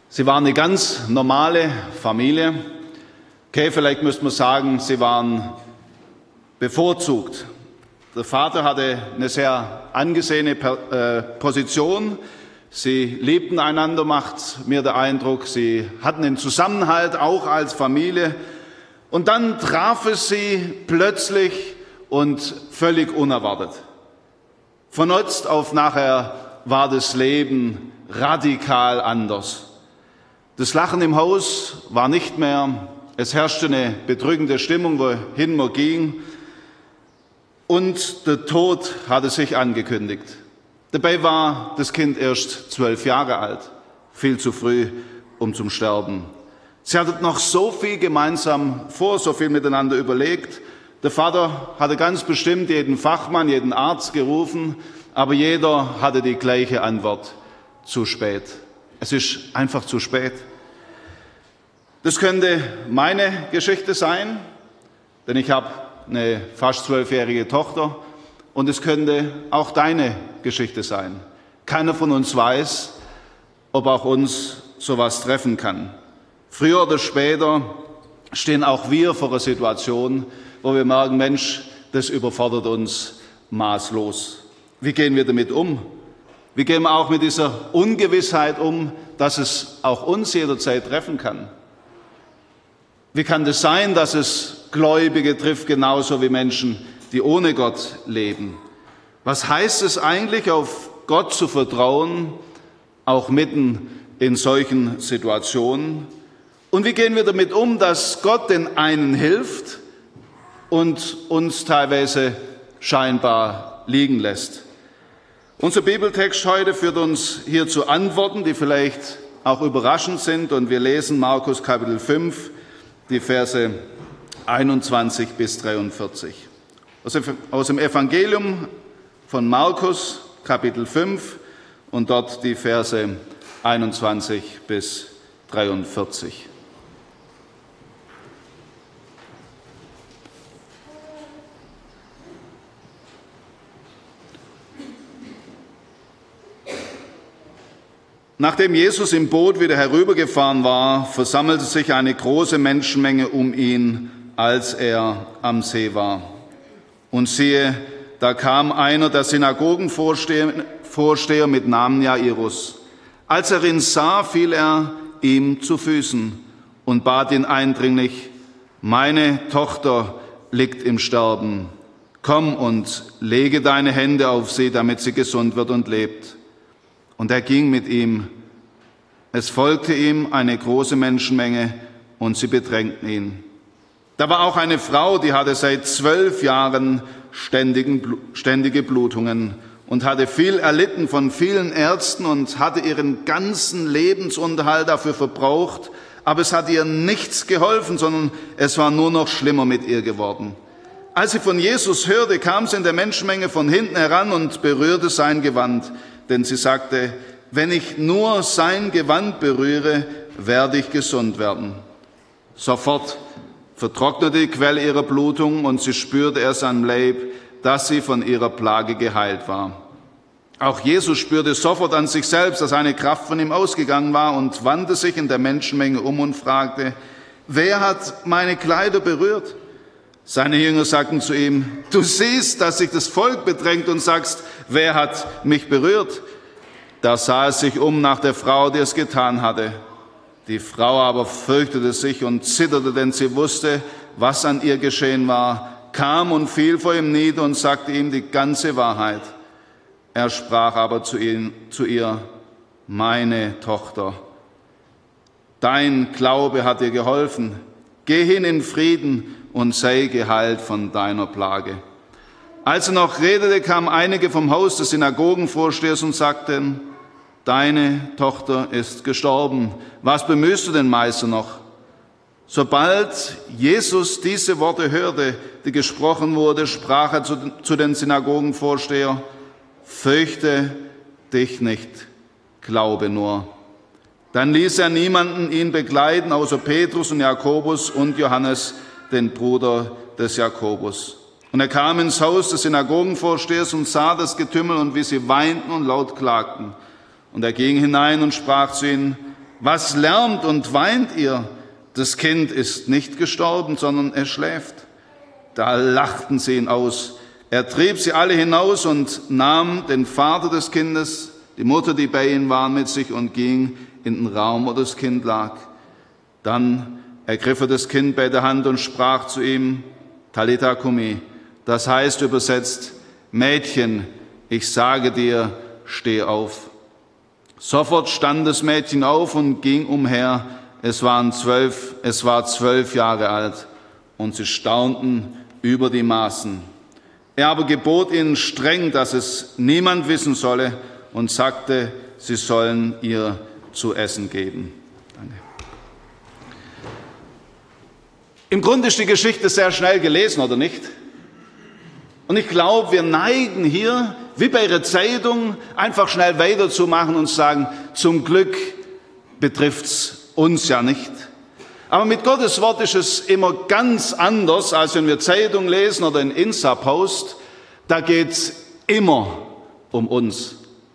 Sie waren eine ganz normale Familie. Okay, vielleicht müsste man sagen, sie waren bevorzugt. Der Vater hatte eine sehr angesehene Position. Sie liebten einander, macht mir der Eindruck. Sie hatten einen Zusammenhalt, auch als Familie. Und dann traf es sie plötzlich und völlig unerwartet. Von jetzt auf nachher war das Leben radikal anders. Das Lachen im Haus war nicht mehr, es herrschte eine bedrückende Stimmung, wohin man ging, und der Tod hatte sich angekündigt. Dabei war das Kind erst 12 Jahre alt, viel zu früh, um zum Sterben. Sie hatten noch so viel gemeinsam vor, so viel miteinander überlegt. Der Vater hatte ganz bestimmt jeden Fachmann, jeden Arzt gerufen, aber jeder hatte die gleiche Antwort: zu spät. Es ist einfach zu spät. Das könnte meine Geschichte sein, denn ich habe eine fast 12-jährige Tochter, und es könnte auch deine Geschichte sein. Keiner von uns weiß, ob auch uns sowas treffen kann. Früher oder später stehen auch wir vor einer Situation, wo wir merken, Mensch, das überfordert uns maßlos. Wie gehen wir damit um? Wie gehen wir auch mit dieser Ungewissheit um, dass es auch uns jederzeit treffen kann? Wie kann das sein, dass es Gläubige trifft, genauso wie Menschen, die ohne Gott leben? Was heißt es eigentlich, auf Gott zu vertrauen, auch mitten in solchen Situationen? Und wie gehen wir damit um, dass Gott den einen hilft und uns teilweise scheinbar liegen lässt? Unser Bibeltext heute führt uns hier zu Antworten, die vielleicht auch überraschend sind, und wir lesen Markus Kapitel 5, die Verse 21 bis 43. Aus dem Evangelium von Markus Kapitel 5 und dort die Verse 21 bis 43. Nachdem Jesus im Boot wieder herübergefahren war, versammelte sich eine große Menschenmenge um ihn, als er am See war. Und siehe, da kam einer der Synagogenvorsteher mit Namen Jairus. Als er ihn sah, fiel er ihm zu Füßen und bat ihn eindringlich: Meine Tochter liegt im Sterben. Komm und lege deine Hände auf sie, damit sie gesund wird und lebt. Und er ging mit ihm. Es folgte ihm eine große Menschenmenge, und sie bedrängten ihn. Da war auch eine Frau, die hatte seit 12 Jahren ständige Blutungen und hatte viel erlitten von vielen Ärzten und hatte ihren ganzen Lebensunterhalt dafür verbraucht, aber es hat ihr nichts geholfen, sondern es war nur noch schlimmer mit ihr geworden. Als sie von Jesus hörte, kam sie in der Menschenmenge von hinten heran und berührte sein Gewand, denn sie sagte: Wenn ich nur sein Gewand berühre, werde ich gesund werden. Sofort vertrocknete die Quelle ihrer Blutung, und sie spürte erst am Leib, dass sie von ihrer Plage geheilt war. Auch Jesus spürte sofort an sich selbst, dass eine Kraft von ihm ausgegangen war, und wandte sich in der Menschenmenge um und fragte: Wer hat meine Kleider berührt? Seine Jünger sagten zu ihm: Du siehst, dass sich das Volk bedrängt und sagst: Wer hat mich berührt? Da sah er sich um nach der Frau, die es getan hatte. Die Frau aber fürchtete sich und zitterte, denn sie wusste, was an ihr geschehen war, kam und fiel vor ihm nieder und sagte ihm die ganze Wahrheit. Er sprach aber zu ihr: Meine Tochter, dein Glaube hat dir geholfen. Geh hin in Frieden und sei geheilt von deiner Plage. Als er noch redete, kamen einige vom Haus des Synagogenvorstehers und sagten: Deine Tochter ist gestorben. Was bemühst du den Meister noch? Sobald Jesus diese Worte hörte, die gesprochen wurde, sprach er zu den Synagogenvorsteher: Fürchte dich nicht, glaube nur. Dann ließ er niemanden ihn begleiten, außer Petrus und Jakobus und Johannes, den Bruder des Jakobus. Und er kam ins Haus des Synagogenvorstehers und sah das Getümmel und wie sie weinten und laut klagten. Und er ging hinein und sprach zu ihnen: Was lärmt und weint ihr? Das Kind ist nicht gestorben, sondern es schläft. Da lachten sie ihn aus. Er trieb sie alle hinaus und nahm den Vater des Kindes, die Mutter, die bei ihnen waren, mit sich und ging in den Raum, wo das Kind lag. Dann ergriff er das Kind bei der Hand und sprach zu ihm, Talitha cumi, das heißt übersetzt, Mädchen, ich sage dir, steh auf. Sofort stand das Mädchen auf und ging umher. Es war 12 Jahre alt und sie staunten über die Maßen. Er aber gebot ihnen streng, dass es niemand wissen solle und sagte, sie sollen ihr zu essen geben. Danke. Im Grunde ist die Geschichte sehr schnell gelesen, oder nicht? Und ich glaube, wir neigen hier, wie bei einer Zeitung, einfach schnell weiterzumachen und sagen, zum Glück betrifft's uns ja nicht. Aber mit Gottes Wort ist es immer ganz anders, als wenn wir Zeitung lesen oder einen Insta-Post. Da geht's immer um uns.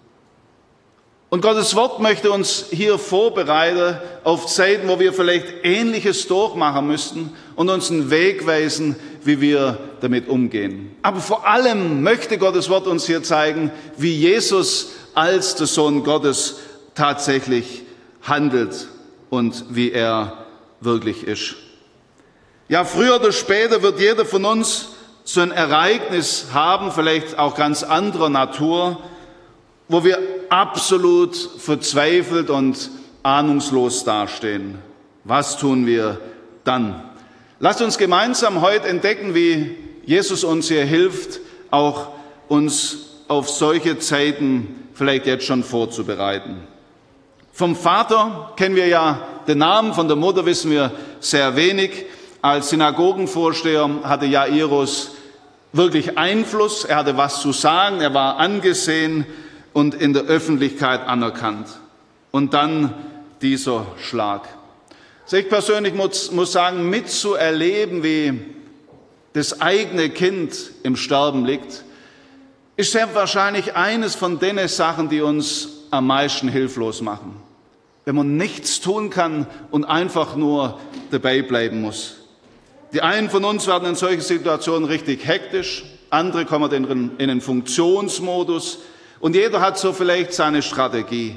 Und Gottes Wort möchte uns hier vorbereiten auf Zeiten, wo wir vielleicht Ähnliches durchmachen müssten und uns einen Weg weisen, wie wir damit umgehen. Aber vor allem möchte Gottes Wort uns hier zeigen, wie Jesus als der Sohn Gottes tatsächlich handelt und wie er wirklich ist. Ja, früher oder später wird jeder von uns so ein Ereignis haben, vielleicht auch ganz anderer Natur, wo wir absolut verzweifelt und ahnungslos dastehen. Was tun wir dann? Lasst uns gemeinsam heute entdecken, wie Jesus uns hier hilft, auch uns auf solche Zeiten vielleicht jetzt schon vorzubereiten. Vom Vater kennen wir ja den Namen, von der Mutter wissen wir sehr wenig. Als Synagogenvorsteher hatte Jairus wirklich Einfluss, er hatte was zu sagen, er war angesehen und in der Öffentlichkeit anerkannt. Und dann dieser Schlag. Also ich persönlich muss sagen, mitzuerleben, wie das eigene Kind im Sterben liegt, ist sehr wahrscheinlich eines von den Sachen, die uns am meisten hilflos machen. Wenn man nichts tun kann und einfach nur dabei bleiben muss. Die einen von uns werden in solchen Situationen richtig hektisch, andere kommen in einen Funktionsmodus und jeder hat so vielleicht seine Strategie.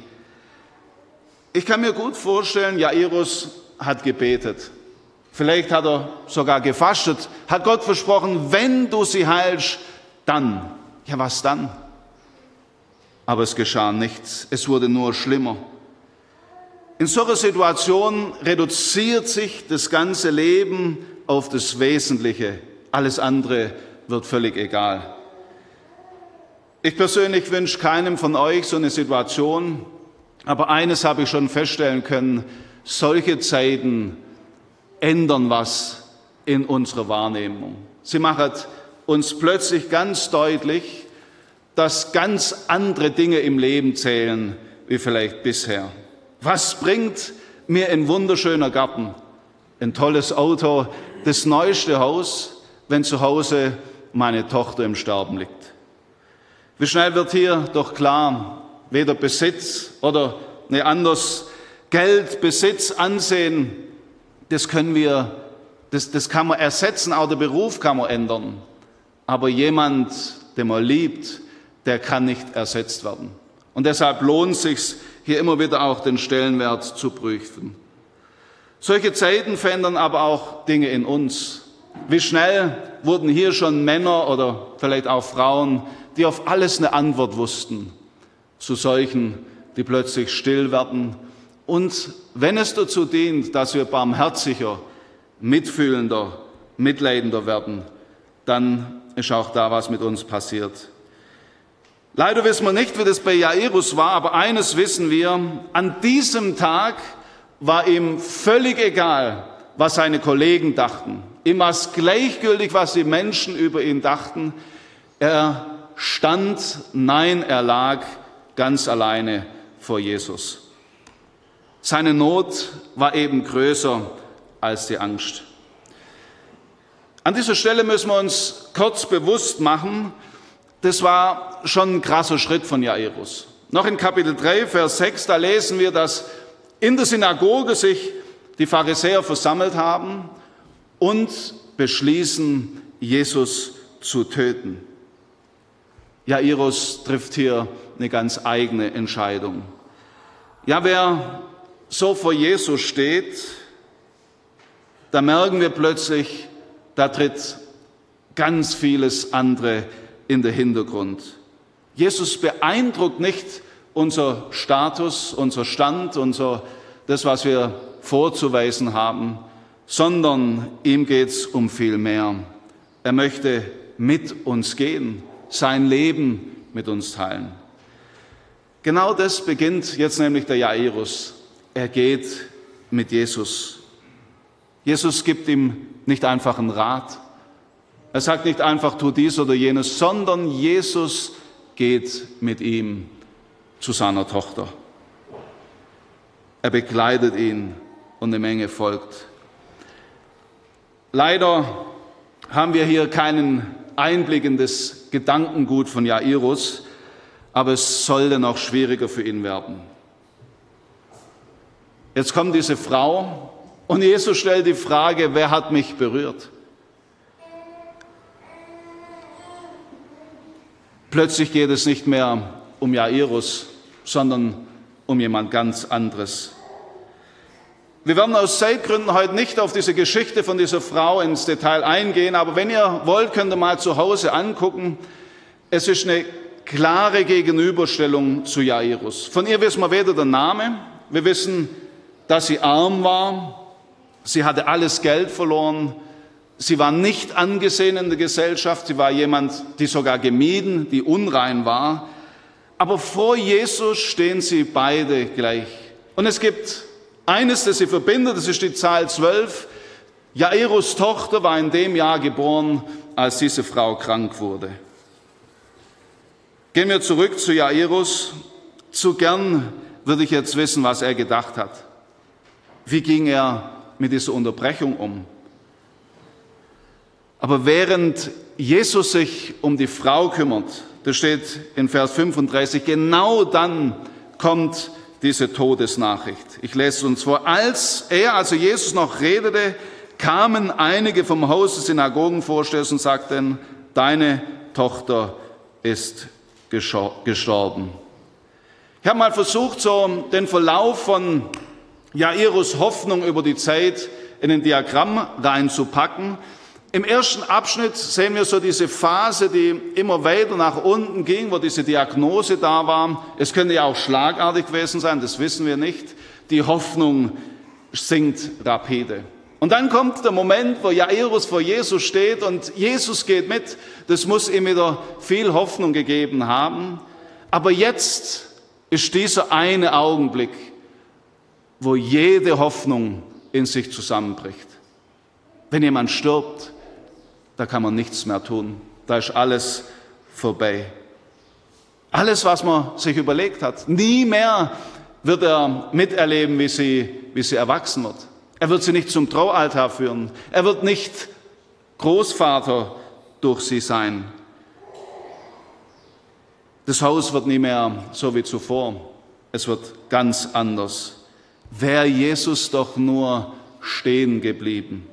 Ich kann mir gut vorstellen, Jairus hat gebetet. Vielleicht hat er sogar gefastet, hat Gott versprochen, wenn du sie heilst, dann. Ja, was dann? Aber es geschah nichts, es wurde nur schlimmer. In solcher Situation reduziert sich das ganze Leben auf das Wesentliche. Alles andere wird völlig egal. Ich persönlich wünsche keinem von euch so eine Situation, aber eines habe ich schon feststellen können, solche Zeiten ändern was in unserer Wahrnehmung. Sie machen uns plötzlich ganz deutlich, dass ganz andere Dinge im Leben zählen, wie vielleicht bisher. Was bringt mir ein wunderschöner Garten, ein tolles Auto, das neueste Haus, wenn zu Hause meine Tochter im Sterben liegt? Wie schnell wird hier doch klar, weder Besitz oder anders Geld, Besitz, Ansehen, das kann man ersetzen, auch der Beruf kann man ändern. Aber jemand, den man liebt, der kann nicht ersetzt werden. Und deshalb lohnt es sich, hier immer wieder auch den Stellenwert zu prüfen. Solche Zeiten verändern aber auch Dinge in uns. Wie schnell wurden hier schon Männer oder vielleicht auch Frauen, die auf alles eine Antwort wussten, zu solchen, die plötzlich still werden. Und wenn es dazu dient, dass wir barmherziger, mitfühlender, mitleidender werden, dann ist auch da was mit uns passiert. Leider wissen wir nicht, wie das bei Jairus war, aber eines wissen wir, an diesem Tag war ihm völlig egal, was seine Kollegen dachten. Ihm war es gleichgültig, was die Menschen über ihn dachten. Er stand, nein, er lag ganz alleine vor Jesus. Seine Not war eben größer als die Angst. An dieser Stelle müssen wir uns kurz bewusst machen, das war schon ein krasser Schritt von Jairus. Noch in Kapitel 3, Vers 6, da lesen wir, dass in der Synagoge sich die Pharisäer versammelt haben und beschließen, Jesus zu töten. Jairus trifft hier eine ganz eigene Entscheidung. Ja, wer so vor Jesus steht, da merken wir plötzlich, da tritt ganz vieles andere in den Hintergrund. Jesus beeindruckt nicht unser Status, unser Stand, das, was wir vorzuweisen haben, sondern ihm geht es um viel mehr. Er möchte mit uns gehen, sein Leben mit uns teilen. Genau das beginnt jetzt nämlich der Jairus. Er geht mit Jesus. Jesus gibt ihm nicht einfach einen Rat. Er sagt nicht einfach, tu dies oder jenes, sondern Jesus geht mit ihm zu seiner Tochter. Er begleitet ihn und eine Menge folgt. Leider haben wir hier keinen Einblick in das Gedankengut von Jairus, aber es sollte noch schwieriger für ihn werden. Jetzt kommt diese Frau und Jesus stellt die Frage, wer hat mich berührt? Plötzlich geht es nicht mehr um Jairus, sondern um jemand ganz anderes. Wir werden aus Zeitgründen heute nicht auf diese Geschichte von dieser Frau ins Detail eingehen, aber wenn ihr wollt, könnt ihr mal zu Hause angucken. Es ist eine klare Gegenüberstellung zu Jairus. Von ihr wissen wir weder den Namen, wir wissen, dass sie arm war, sie hatte alles Geld verloren, sie war nicht angesehen in der Gesellschaft, sie war jemand, die sogar gemieden, die unrein war. Aber vor Jesus stehen sie beide gleich. Und es gibt eines, das sie verbindet, das ist die Zahl 12. Jairus' Tochter war in dem Jahr geboren, als diese Frau krank wurde. Gehen wir zurück zu Jairus. Zu gern würde ich jetzt wissen, was er gedacht hat. Wie ging er mit dieser Unterbrechung um? Aber während Jesus sich um die Frau kümmert, das steht in Vers 35, genau dann kommt diese Todesnachricht. Ich lese es uns vor. Als Jesus noch redete, kamen einige vom Haus des Synagogenvorstehers und sagten, deine Tochter ist gestorben. Ich habe mal versucht, so den Verlauf von Jairus' Hoffnung über die Zeit in ein Diagramm reinzupacken. Im ersten Abschnitt sehen wir so diese Phase, die immer weiter nach unten ging, wo diese Diagnose da war. Es könnte ja auch schlagartig gewesen sein, das wissen wir nicht. Die Hoffnung sinkt rapide. Und dann kommt der Moment, wo Jairus vor Jesus steht und Jesus geht mit. Das muss ihm wieder viel Hoffnung gegeben haben. Aber jetzt ist dieser eine Augenblick, wo jede Hoffnung in sich zusammenbricht. Wenn jemand stirbt, da kann man nichts mehr tun. Da ist alles vorbei. Alles, was man sich überlegt hat. Nie mehr wird er miterleben, wie sie erwachsen wird. Er wird sie nicht zum Traualtar führen. Er wird nicht Großvater durch sie sein. Das Haus wird nie mehr so wie zuvor. Es wird ganz anders. Wäre Jesus doch nur stehen geblieben.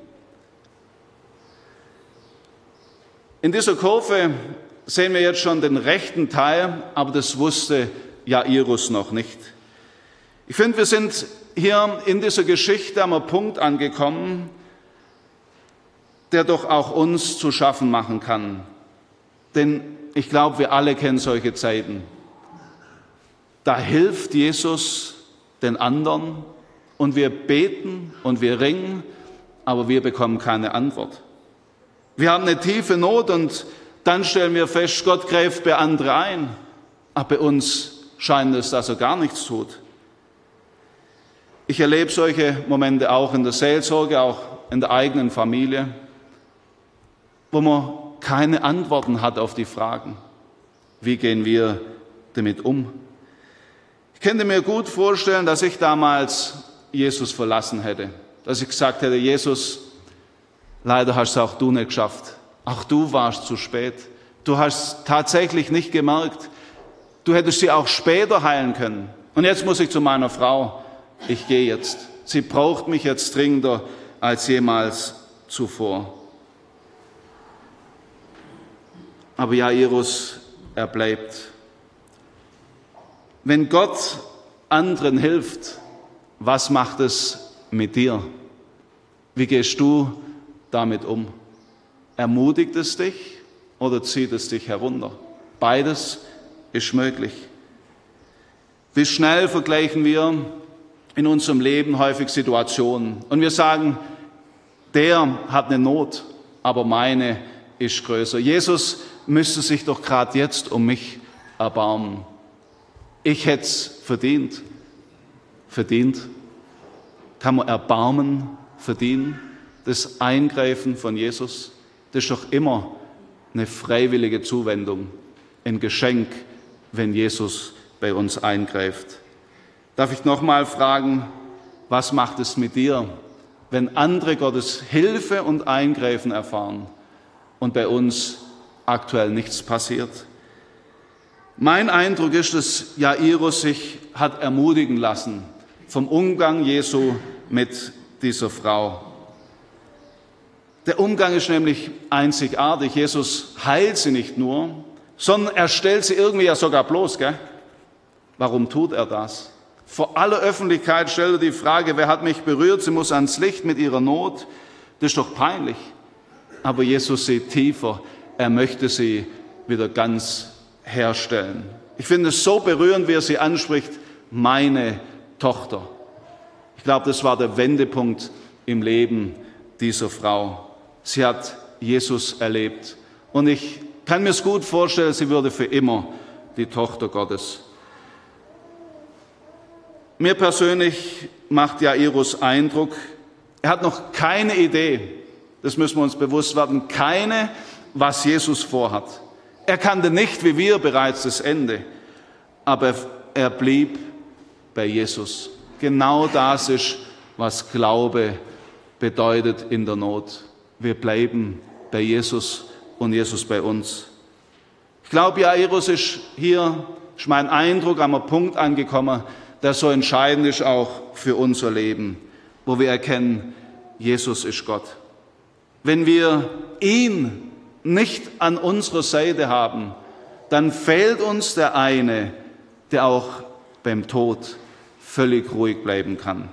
In dieser Kurve sehen wir jetzt schon den rechten Teil, aber das wusste Jairus noch nicht. Ich finde, wir sind hier in dieser Geschichte an einem Punkt angekommen, der doch auch uns zu schaffen machen kann. Denn ich glaube, wir alle kennen solche Zeiten. Da hilft Jesus den anderen und wir beten und wir ringen, aber wir bekommen keine Antwort. Wir haben eine tiefe Not und dann stellen wir fest, Gott greift bei anderen ein, aber bei uns scheint es, dass er gar nichts tut. Ich erlebe solche Momente auch in der Seelsorge, auch in der eigenen Familie, wo man keine Antworten hat auf die Fragen. Wie gehen wir damit um? Ich könnte mir gut vorstellen, dass ich damals Jesus verlassen hätte. Dass ich gesagt hätte, Jesus, leider hast es auch du nicht geschafft. Auch du warst zu spät. Du hast tatsächlich nicht gemerkt. Du hättest sie auch später heilen können. Und jetzt muss ich zu meiner Frau. ich gehe jetzt. Sie braucht mich jetzt dringender als jemals zuvor. Aber Jairus, er bleibt. Wenn Gott anderen hilft, was macht es mit dir? Wie gehst du damit um? Ermutigt es dich oder zieht es dich herunter? Beides ist möglich. Wie schnell vergleichen wir in unserem Leben häufig Situationen und wir sagen, der hat eine Not, aber meine ist größer. Jesus müsste sich doch gerade jetzt um mich erbarmen. Ich hätte es verdient. Verdient? Kann man Erbarmen verdienen? Das Eingreifen von Jesus, das ist doch immer eine freiwillige Zuwendung, ein Geschenk, wenn Jesus bei uns eingreift. Darf ich nochmal fragen, was macht es mit dir, wenn andere Gottes Hilfe und Eingreifen erfahren und bei uns aktuell nichts passiert? Mein Eindruck ist, dass Jairus sich hat ermutigen lassen vom Umgang Jesu mit dieser Frau. Der Umgang ist nämlich einzigartig. Jesus heilt sie nicht nur, sondern er stellt sie irgendwie ja sogar bloß. Gell? Warum tut er das? Vor aller Öffentlichkeit stellt er die Frage, wer hat mich berührt? Sie muss ans Licht mit ihrer Not. Das ist doch peinlich. Aber Jesus sieht tiefer. Er möchte sie wieder ganz herstellen. Ich finde es so berührend, wie er sie anspricht, meine Tochter. Ich glaube, das war der Wendepunkt im Leben dieser Frau. Sie hat Jesus erlebt. Und ich kann mir es gut vorstellen, sie würde für immer die Tochter Gottes. Mir persönlich macht Jairus Eindruck, er hat noch keine Idee, das müssen wir uns bewusst werden, keine, was Jesus vorhat. Er kannte nicht, wie wir, bereits das Ende, aber er blieb bei Jesus. Genau das ist, was Glaube bedeutet in der Not. Wir bleiben bei Jesus und Jesus bei uns. Ich glaube, Jairus ist hier, ist mein Eindruck, an einem Punkt angekommen, der so entscheidend ist auch für unser Leben, wo wir erkennen, Jesus ist Gott. Wenn wir ihn nicht an unserer Seite haben, dann fehlt uns der eine, der auch beim Tod völlig ruhig bleiben kann.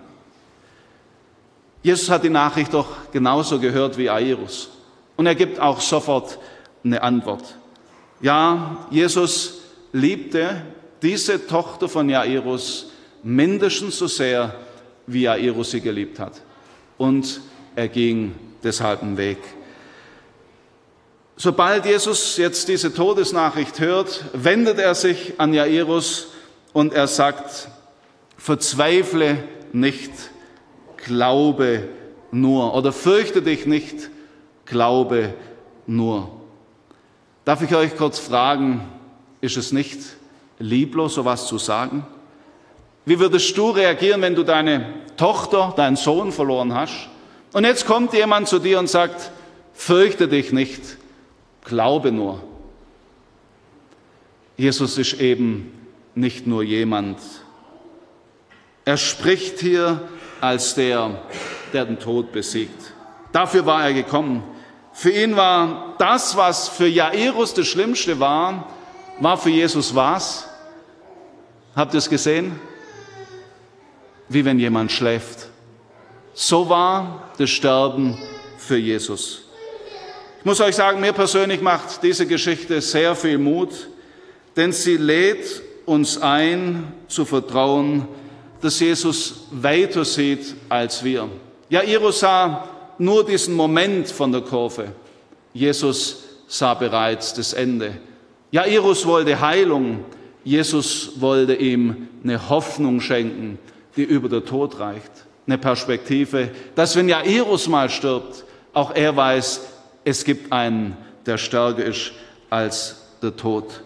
Jesus hat die Nachricht doch genauso gehört wie Jairus. Und er gibt auch sofort eine Antwort. Ja, Jesus liebte diese Tochter von Jairus mindestens so sehr, wie Jairus sie geliebt hat. Und er ging deshalb einen Weg. Sobald Jesus jetzt diese Todesnachricht hört, wendet er sich an Jairus und er sagt, verzweifle nicht, glaube nur. Oder fürchte dich nicht, glaube nur. Darf ich euch kurz fragen, ist es nicht lieblos, sowas zu sagen? Wie würdest du reagieren, wenn du deine Tochter, deinen Sohn verloren hast? Und jetzt kommt jemand zu dir und sagt, fürchte dich nicht, glaube nur. Jesus ist eben nicht nur jemand. Er spricht hier als der den Tod besiegt. Dafür war er gekommen. Für ihn war das, was für Jairus das Schlimmste war für Jesus was? Habt ihr es gesehen? Wie wenn jemand schläft. So war das Sterben für Jesus. Ich muss euch sagen, mir persönlich macht diese Geschichte sehr viel Mut, denn sie lädt uns ein, zu vertrauen, dass Jesus weiter sieht als wir. Jairus sah nur diesen Moment von der Kurve. Jesus sah bereits das Ende. Jairus wollte Heilung. Jesus wollte ihm eine Hoffnung schenken, die über den Tod reicht. Eine Perspektive, dass wenn Jairus mal stirbt, auch er weiß, es gibt einen, der stärker ist als der Tod.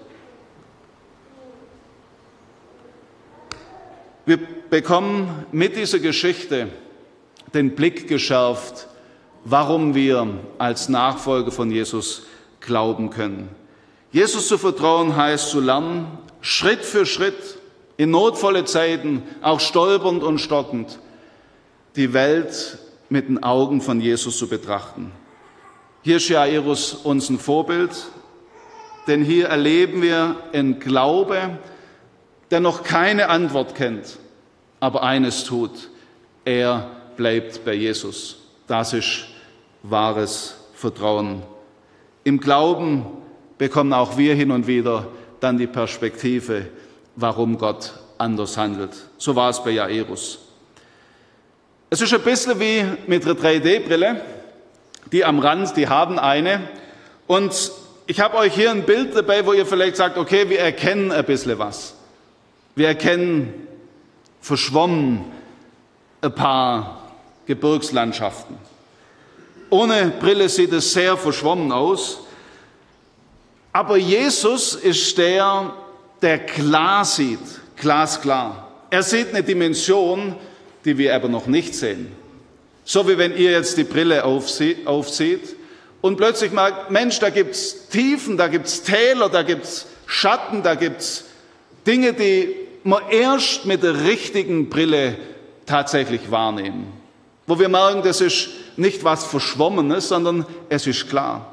Wir bekommen mit dieser Geschichte den Blick geschärft, warum wir als Nachfolger von Jesus glauben können. Jesus zu vertrauen heißt zu lernen, Schritt für Schritt in notvolle Zeiten, auch stolpernd und stockend, die Welt mit den Augen von Jesus zu betrachten. Hier ist Jairus uns ein Vorbild, denn hier erleben wir einen Glaube, der noch keine Antwort kennt, aber eines tut: er bleibt bei Jesus. Das ist wahres Vertrauen. Im Glauben bekommen auch wir hin und wieder dann die Perspektive, warum Gott anders handelt. So war es bei Jairus. Es ist ein bisschen wie mit einer 3D-Brille, die am Rand, die haben eine. Und ich habe euch hier ein Bild dabei, wo ihr vielleicht sagt, okay, wir erkennen ein bisschen was. Wir erkennen verschwommen ein paar Gebirgslandschaften. Ohne Brille sieht es sehr verschwommen aus. Aber Jesus ist der klar sieht, glasklar. Er sieht eine Dimension, die wir aber noch nicht sehen. So wie wenn ihr jetzt die Brille aufzieht und plötzlich merkt, Mensch, da gibt es Tiefen, da gibt es Täler, da gibt es Schatten, da gibt es Dinge, die man erst mit der richtigen Brille tatsächlich wahrnehmen. Wo wir merken, das ist nicht was Verschwommenes, sondern es ist klar.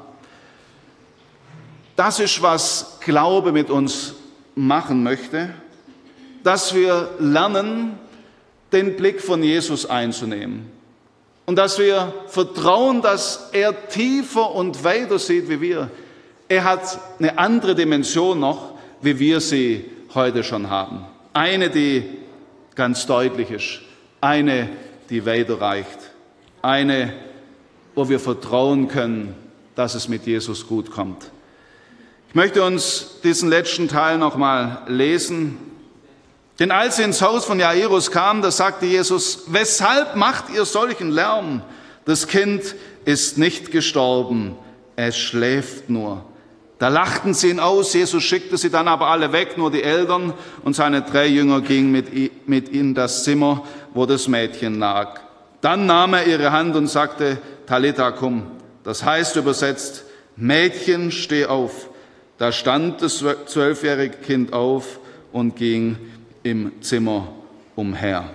Das ist, was Glaube mit uns machen möchte, dass wir lernen, den Blick von Jesus einzunehmen. Und dass wir vertrauen, dass er tiefer und weiter sieht wie wir. Er hat eine andere Dimension noch, wie wir sie heute schon haben. Eine, die ganz deutlich ist. Eine, die weiter reicht. Eine, wo wir vertrauen können, dass es mit Jesus gut kommt. Ich möchte uns diesen letzten Teil nochmal lesen. Denn als sie ins Haus von Jairus kamen, da sagte Jesus: Weshalb macht ihr solchen Lärm? Das Kind ist nicht gestorben, es schläft nur. Da lachten sie ihn aus, Jesus schickte sie dann aber alle weg, nur die Eltern und seine 3 Jünger gingen mit in das Zimmer, wo das Mädchen lag. Dann nahm er ihre Hand und sagte: Talitha kum, das heißt übersetzt: Mädchen, steh auf. Da stand das 12-jährige Kind auf und ging im Zimmer umher.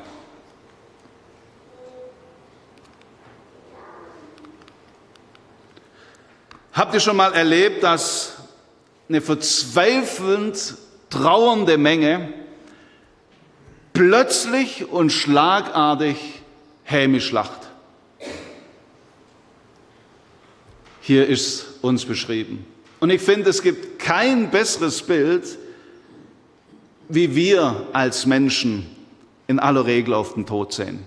Habt ihr schon mal erlebt, dass eine verzweifelnd trauernde Menge plötzlich und schlagartig hämisch lacht? Hier ist uns beschrieben. Und ich finde, es gibt kein besseres Bild, wie wir als Menschen in aller Regel auf den Tod sehen.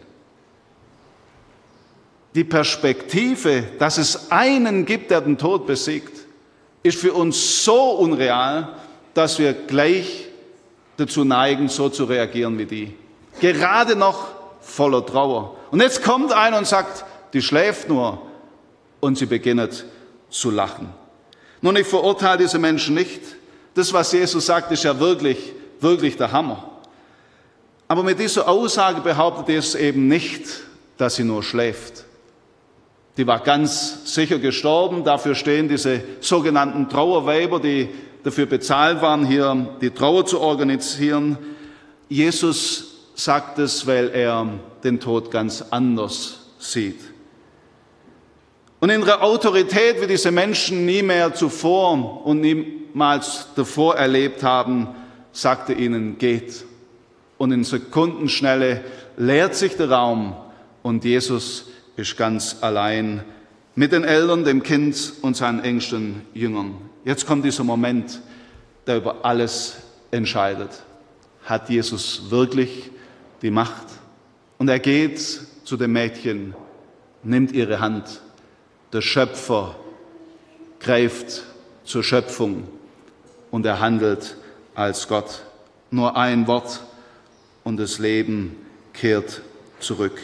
Die Perspektive, dass es einen gibt, der den Tod besiegt, ist für uns so unreal, dass wir gleich dazu neigen, so zu reagieren wie die. Gerade noch voller Trauer. Und jetzt kommt einer und sagt, die schläft nur, und sie beginnen zu lachen. Nun, ich verurteile diese Menschen nicht. Das, was Jesus sagt, ist ja wirklich der Hammer. Aber mit dieser Aussage behauptet es eben nicht, dass sie nur schläft. Die war ganz sicher gestorben. Dafür stehen diese sogenannten Trauerweiber, die dafür bezahlt waren, hier die Trauer zu organisieren. Jesus sagt es, weil er den Tod ganz anders sieht. Und in der Autorität, wie diese Menschen nie mehr zuvor und niemals davor erlebt haben, sagte ihnen, geht. Und in Sekundenschnelle leert sich der Raum und Jesus ist ganz allein mit den Eltern, dem Kind und seinen engsten Jüngern. Jetzt kommt dieser Moment, der über alles entscheidet. Hat Jesus wirklich die Macht? Und er geht zu dem Mädchen, nimmt ihre Hand. Der Schöpfer greift zur Schöpfung und er handelt als Gott. Nur ein Wort und das Leben kehrt zurück.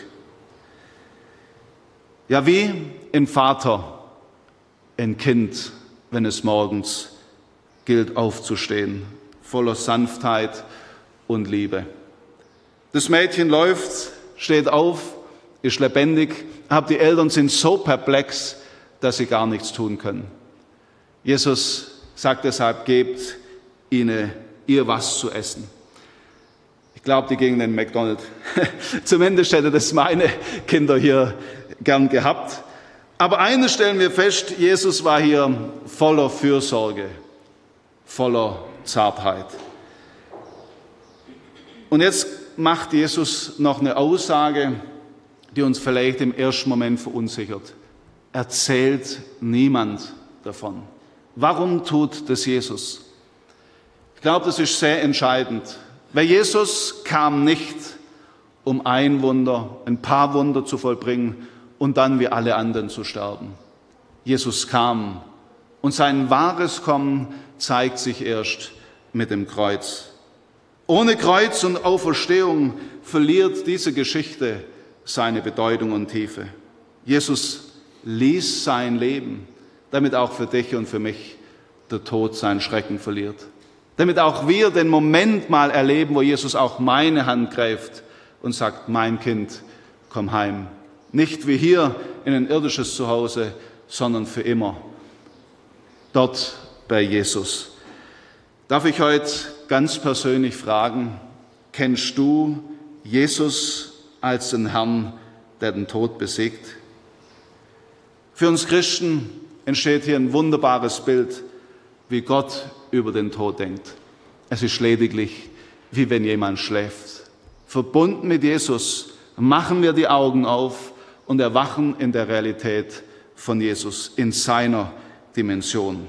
Ja, wie ein Vater, ein Kind, wenn es morgens gilt aufzustehen, voller Sanftheit und Liebe. Das Mädchen läuft, steht auf, ist lebendig, aber die Eltern sind so perplex, dass sie gar nichts tun können. Jesus sagt deshalb, gebt ihr was zu essen. Ich glaube, die gingen in McDonald's. Zumindest hätte das meine Kinder hier gern gehabt. Aber eines stellen wir fest, Jesus war hier voller Fürsorge, voller Zartheit. Und jetzt macht Jesus noch eine Aussage, die uns vielleicht im ersten Moment verunsichert. Erzählt niemand davon. Warum tut das Jesus? Ich glaube, das ist sehr entscheidend. Weil Jesus kam nicht, um ein Wunder, ein paar Wunder zu vollbringen und dann wie alle anderen zu sterben. Jesus kam und sein wahres Kommen zeigt sich erst mit dem Kreuz. Ohne Kreuz und Auferstehung verliert diese Geschichte seine Bedeutung und Tiefe. Jesus ließ sein Leben, damit auch für dich und für mich der Tod seinen Schrecken verliert. Damit auch wir den Moment mal erleben, wo Jesus auch meine Hand greift und sagt, mein Kind, komm heim. Nicht wie hier in ein irdisches Zuhause, sondern für immer. Dort bei Jesus. Darf ich heute ganz persönlich fragen, kennst du Jesus als den Herrn, der den Tod besiegt? Für uns Christen entsteht hier ein wunderbares Bild, wie Gott über den Tod denkt. Es ist lediglich, wie wenn jemand schläft. Verbunden mit Jesus machen wir die Augen auf und erwachen in der Realität von Jesus, in seiner Dimension.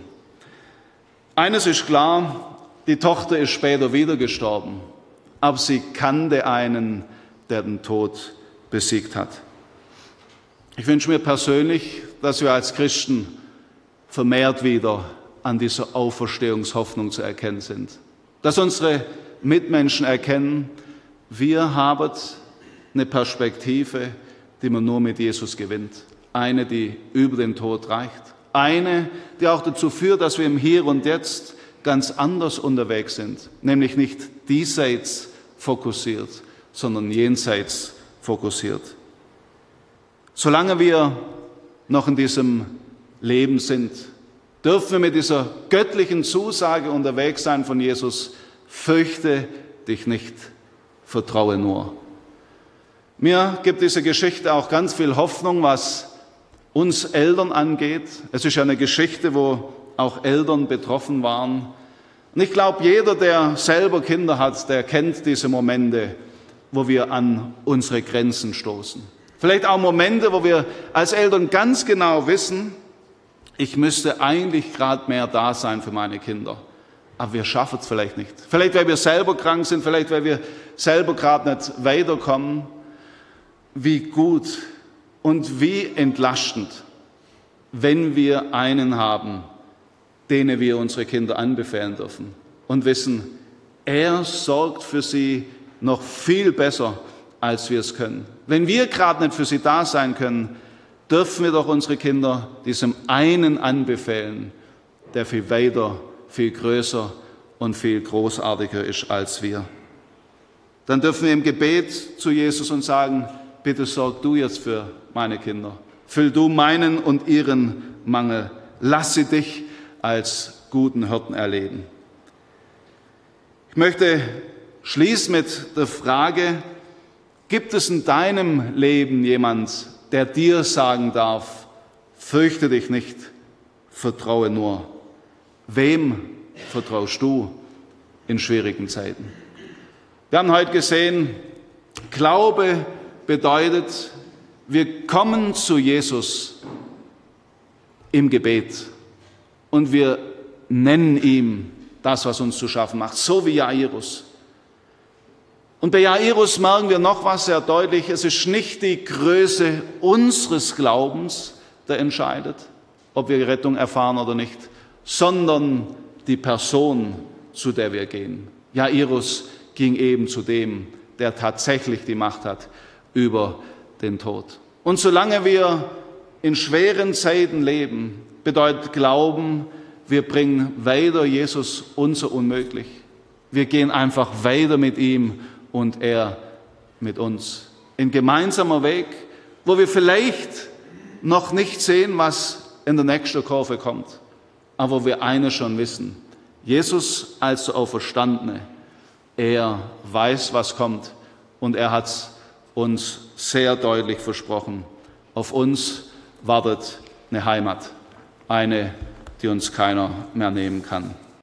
Eines ist klar, die Tochter ist später wieder gestorben, aber sie kannte einen, der den Tod besiegt hat. Ich wünsche mir persönlich, dass wir als Christen vermehrt wieder an dieser Auferstehungshoffnung zu erkennen sind. Dass unsere Mitmenschen erkennen, wir haben eine Perspektive, die man nur mit Jesus gewinnt. Eine, die über den Tod reicht. Eine, die auch dazu führt, dass wir im Hier und Jetzt ganz anders unterwegs sind. Nämlich nicht diesseits fokussiert, sondern jenseits fokussiert. Solange wir noch in diesem Leben sind, dürfen wir mit dieser göttlichen Zusage unterwegs sein von Jesus, fürchte dich nicht, vertraue nur. Mir gibt diese Geschichte auch ganz viel Hoffnung, was uns Eltern angeht. Es ist ja eine Geschichte, wo auch Eltern betroffen waren. Und ich glaube, jeder, der selber Kinder hat, der kennt diese Momente, wo wir an unsere Grenzen stoßen. Vielleicht auch Momente, wo wir als Eltern ganz genau wissen, ich müsste eigentlich gerade mehr da sein für meine Kinder. Aber wir schaffen es vielleicht nicht. Vielleicht, weil wir selber krank sind, vielleicht, weil wir selber gerade nicht weiterkommen. Wie gut und wie entlastend, wenn wir einen haben, denen wir unsere Kinder anbefehlen dürfen und wissen, er sorgt für sie noch viel besser, als wir es können. Wenn wir gerade nicht für sie da sein können, dürfen wir doch unsere Kinder diesem einen anbefehlen, der viel weiter, viel größer und viel großartiger ist als wir. Dann dürfen wir im Gebet zu Jesus und sagen, bitte sorg du jetzt für meine Kinder. Füll du meinen und ihren Mangel. Lass sie dich als guten Hirten erleben. Ich möchte schließen mit der Frage, gibt es in deinem Leben jemand, der dir sagen darf, fürchte dich nicht, vertraue nur. Wem vertraust du in schwierigen Zeiten? Wir haben heute gesehen, Glaube bedeutet, wir kommen zu Jesus im Gebet und wir nennen ihm das, was uns zu schaffen macht, so wie Jairus. Und bei Jairus merken wir noch was sehr deutlich, es ist nicht die Größe unseres Glaubens, der entscheidet, ob wir Rettung erfahren oder nicht, sondern die Person, zu der wir gehen. Jairus ging eben zu dem, der tatsächlich die Macht hat über den Tod. Und solange wir in schweren Zeiten leben, bedeutet Glauben, wir bringen weiter Jesus unser Unmöglich. Wir gehen einfach weiter mit ihm und er mit uns. Ein gemeinsamer Weg, wo wir vielleicht noch nicht sehen, was in der nächsten Kurve kommt, aber wo wir eines schon wissen. Jesus als der Auferstandene Er weiß, was kommt, und er hat es uns sehr deutlich versprochen. Auf uns wartet eine Heimat, eine, die uns keiner mehr nehmen kann.